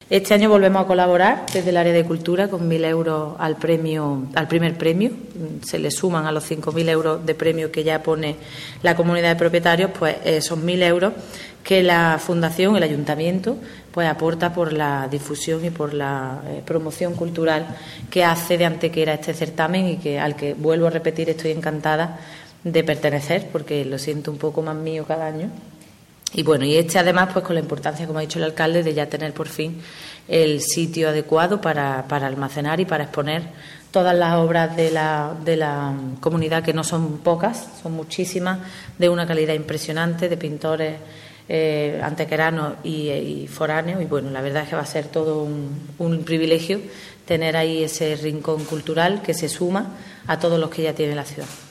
Este año volvemos a colaborar desde el área de cultura con 1.000 euros al primer premio. Se le suman a los 5.000 euros de premio que ya pone la comunidad de propietarios, pues son 1.000 euros que la Fundación, el Ayuntamiento, pues aporta por la difusión y por la promoción cultural que hace de Antequera este certamen y que al que, vuelvo a repetir, estoy encantada de pertenecer, porque lo siento un poco más mío cada año. Y bueno, y además pues con la importancia, como ha dicho el alcalde, de ya tener por fin el sitio adecuado para almacenar y para exponer todas las obras de la comunidad, que no son pocas, son muchísimas, de una calidad impresionante, de pintores antequeranos y foráneos. Y bueno, la verdad es que va a ser todo un privilegio tener ahí ese rincón cultural que se suma a todos los que ya tiene la ciudad.